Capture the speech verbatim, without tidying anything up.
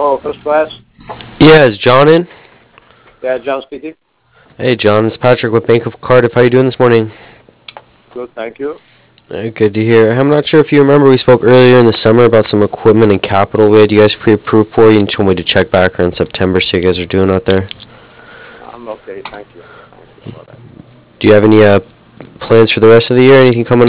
Hello, first class. Yeah, is John in? Yeah, John speaking. Hey, John, it's Patrick with Bank of Cardiff. How you doing this morning? Good, thank you. Uh, good to hear. I'm not sure if you remember, we spoke earlier in the summer about some equipment and capital we had you guys pre-approved for. You told me to check back around September, so you guys are doing out there. I'm okay, thank you. Thank you for that. Do you have any uh, plans for the rest of the year? Anything coming